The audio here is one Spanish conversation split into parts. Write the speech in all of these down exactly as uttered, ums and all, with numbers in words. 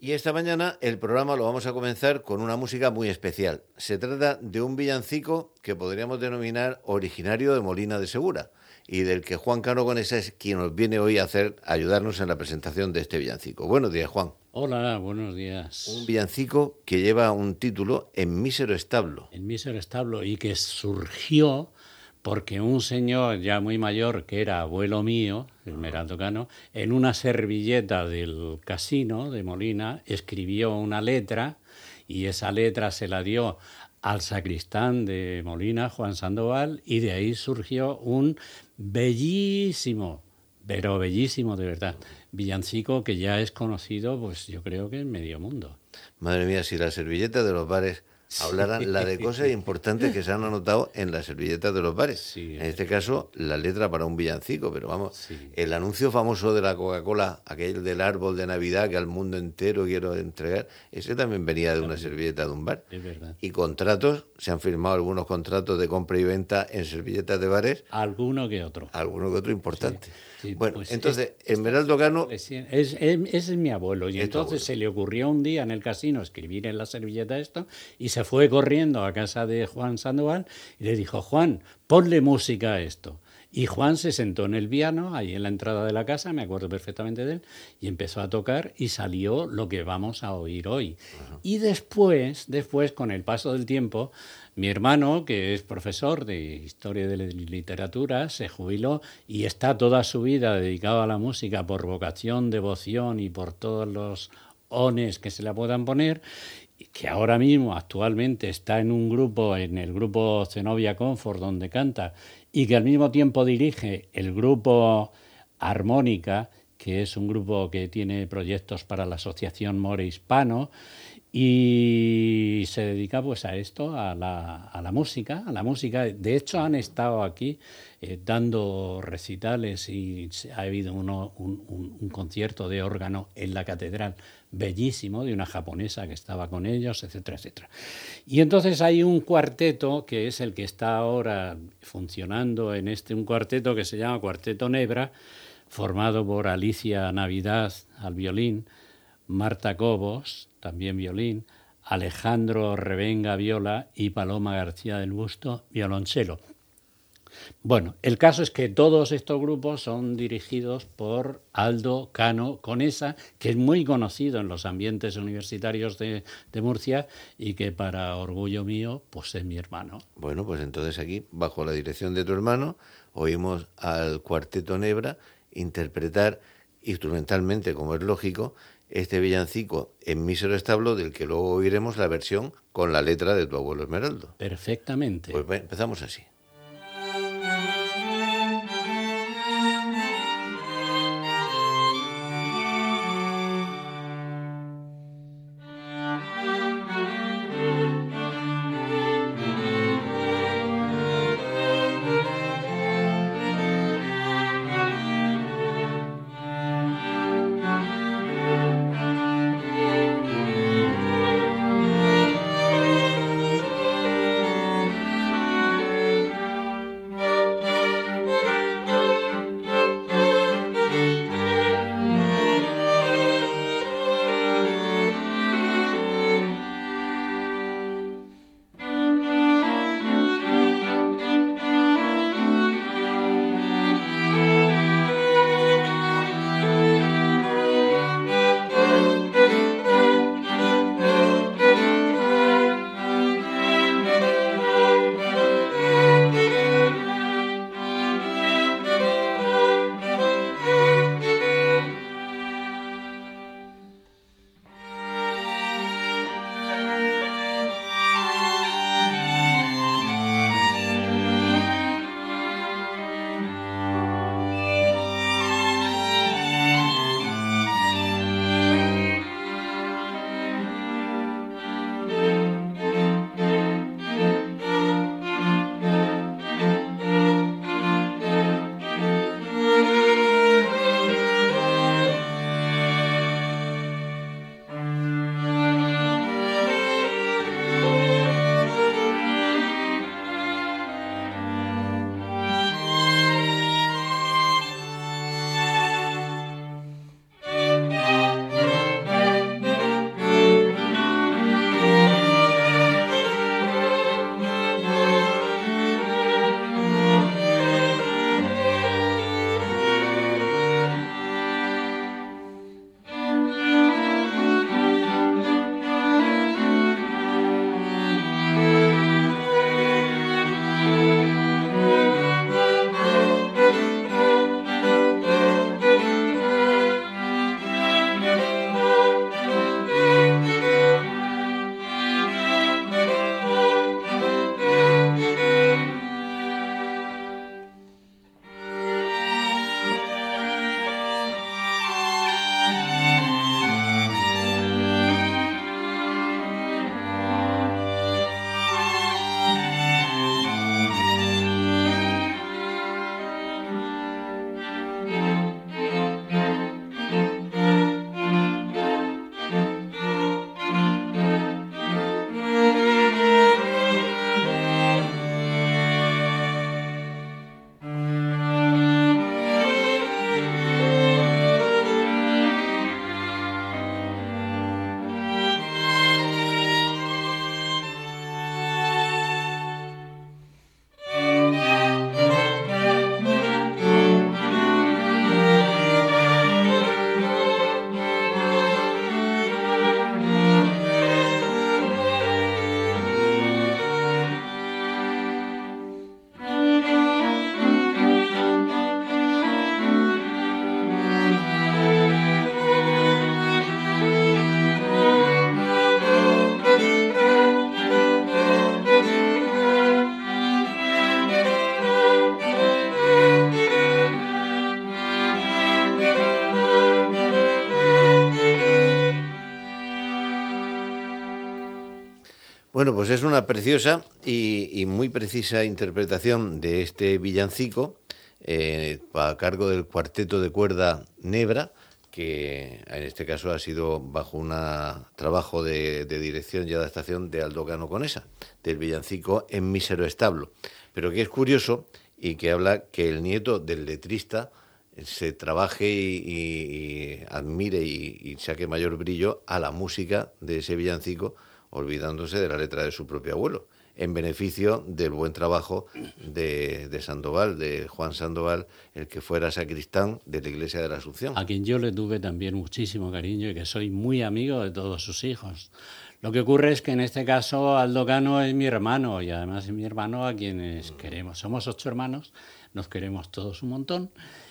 Y esta mañana el programa lo vamos a comenzar con una música muy especial. Se trata de un villancico que podríamos denominar originario de Molina de Segura y del que Juan Cano Conesa es quien nos viene hoy a hacer, a ayudarnos en la presentación de este villancico. Buenos días, Juan. Hola, buenos días. Un villancico que lleva un título En mísero establo. En mísero establo y que surgió porque un señor ya muy mayor, que era abuelo mío, el Meraldo Cano, en una servilleta del casino de Molina escribió una letra y esa letra se la dio al sacristán de Molina, Juan Sandoval, y de ahí surgió un bellísimo, pero bellísimo de verdad, villancico que ya es conocido, pues yo creo que en medio mundo. Madre mía, si las servilletas de los bares hablaran la de cosas importantes que se han anotado en las servilletas de los bares. Sí, en este caso, la letra para un villancico, pero vamos, sí. el anuncio famoso de la Coca-Cola, aquel del árbol de Navidad que al mundo entero quiero entregar, ese también venía de una servilleta de un bar. Es verdad. Y contratos, se han firmado algunos contratos de compra y venta en servilletas de bares, Alguno que otro. alguno que otro importante. Sí, sí, bueno, pues entonces, es, Esmeraldo Cano... Es, es, ese es mi abuelo. Y Es tu entonces abuelo. se le ocurrió un día en el casino escribir en la servilleta esto y se fue corriendo a casa de Juan Sandoval y le dijo, Juan, ponle música a esto. Y Juan se sentó en el piano, ahí en la entrada de la casa, me acuerdo perfectamente de él, y empezó a tocar y salió lo que vamos a oír hoy. Uh-huh. Y después, después, con el paso del tiempo, mi hermano, que es profesor de Historia de la Literatura, se jubiló y está toda su vida dedicado a la música por vocación, devoción y por todos los ones que se le puedan poner, que ahora mismo actualmente está en un grupo, en el grupo Zenobia Comfort, donde canta, y que al mismo tiempo dirige el grupo Armónica, que es un grupo que tiene proyectos para la Asociación More Hispano, y se dedica pues a esto, a la, a la música, a la música. De hecho han estado aquí eh, dando recitales y ha habido uno, un, un, un concierto de órgano en la catedral bellísimo de una japonesa que estaba con ellos, etcétera, etcétera. Y entonces hay un cuarteto que es el que está ahora funcionando en este, un cuarteto que se llama Cuarteto Nebra, formado por Alicia Navidad al violín, Marta Cobos, también violín, Alejandro Revenga viola y Paloma García del Busto violonchelo. Bueno, el caso es que todos estos grupos son dirigidos por Aldo Cano Conesa, que es muy conocido en los ambientes universitarios de, de Murcia y que para orgullo mío pues es mi hermano. Bueno, pues entonces aquí, bajo la dirección de tu hermano, oímos al Cuarteto Nebra interpretar instrumentalmente, como es lógico, este villancico En mísero establo, del que luego oiremos la versión con la letra de tu abuelo Esmeraldo. Perfectamente. Pues empezamos así. Bueno, pues es una preciosa y, y muy precisa interpretación de este villancico eh, a cargo del cuarteto de cuerda Nebra, que en este caso ha sido bajo un trabajo de, de dirección y adaptación de Aldo Cano Conesa, del villancico En mísero establo. Pero que es curioso y que habla que el nieto del letrista se trabaje y, y, y admire y, y saque mayor brillo a la música de ese villancico, olvidándose de la letra de su propio abuelo, en beneficio del buen trabajo de, de Sandoval, de Juan Sandoval, el que fuera sacristán de la Iglesia de la Asunción. A quien yo le tuve también muchísimo cariño y que soy muy amigo de todos sus hijos. Lo que ocurre es que en este caso Aldo Cano es mi hermano y además es mi hermano a quienes queremos. Somos ocho hermanos, nos queremos todos un montón.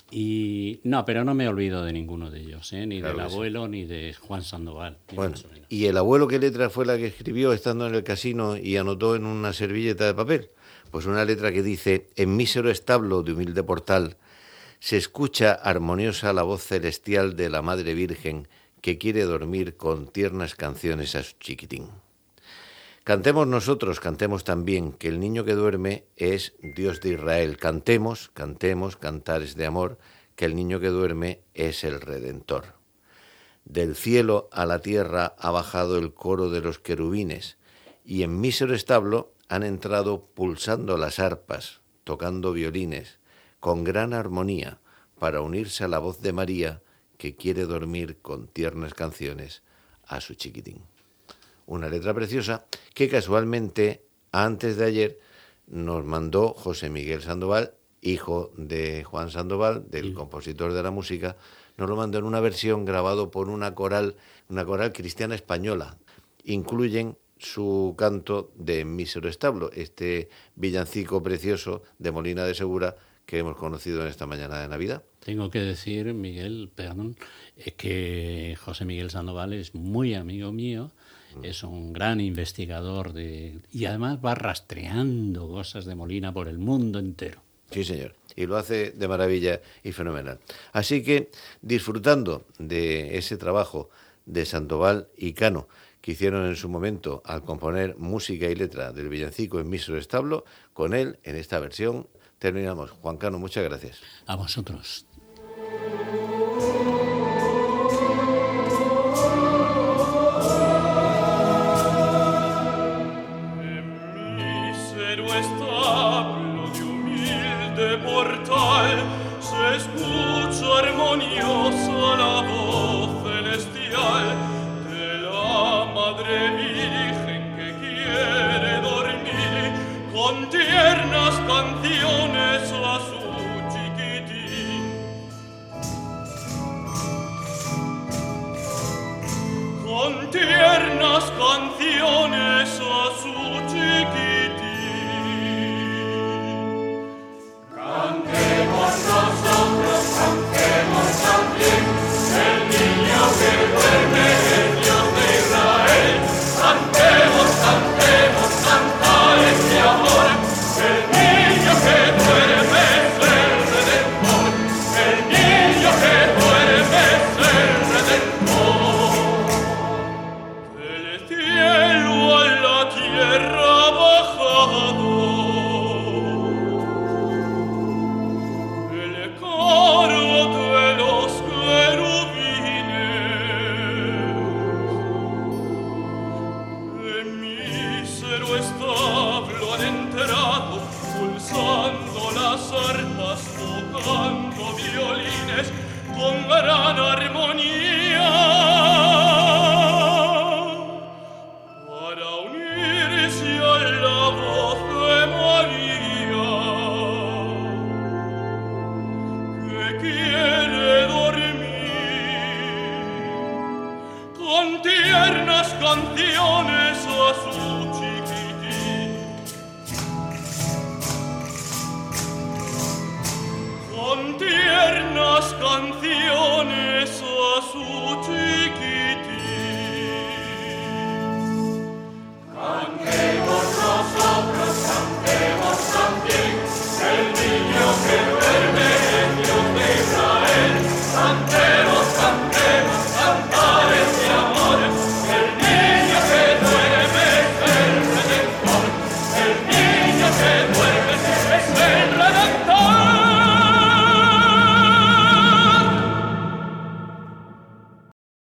Y no, pero no me olvido de ninguno de ellos, ¿eh? Ni claro del abuelo, sí. Ni de Juan Sandoval. Bueno, ¿y el abuelo qué letra fue la que escribió estando en el casino y anotó en una servilleta de papel? Pues una letra que dice: en mísero establo de humilde portal se escucha armoniosa la voz celestial de la Madre Virgen que quiere dormir con tiernas canciones a su chiquitín. Cantemos nosotros, cantemos también, que el niño que duerme es Dios de Israel. Cantemos, cantemos, cantares de amor, que el niño que duerme es el Redentor. Del cielo a la tierra ha bajado el coro de los querubines, y en mísero establo han entrado pulsando las arpas, tocando violines, con gran armonía, para unirse a la voz de María, que quiere dormir con tiernas canciones a su chiquitín. Una letra preciosa que casualmente antes de ayer nos mandó José Miguel Sandoval, hijo de Juan Sandoval, del sí. compositor de la música, nos lo mandó en una versión grabado por una coral, una coral cristiana española. Incluyen su canto de Mísero establo, este villancico precioso de Molina de Segura que hemos conocido en esta mañana de Navidad. Tengo que decir, Miguel, perdón, es que José Miguel Sandoval es muy amigo mío. Es un gran investigador de y además va rastreando cosas de Molina por el mundo entero. Sí, señor, y lo hace de maravilla y fenomenal. Así que, disfrutando de ese trabajo de Sandoval y Cano, que hicieron en su momento al componer música y letra del villancico en mísero establo, con él, en esta versión, terminamos. Juan Cano, muchas gracias. A vosotros. Se escucha armoniosa la voz celestial de la Madre Virgen que quiere dormir con tiernas canciones a su chiquitín. Con tiernas canciones a su chiquitín. Nosotros cantemos también, el niño que duerme es Dios de Israel. Cantemos, cantemos, cantares de amor, el niño que duerme es el Redentor, el niño que duerme es el Redentor. Del cielo a la tierra bajado, tocando violines con gran armonía para unirse a la voz de María que quiere dormir con tiernas canciones a su chiquitín. Con tiernas canciones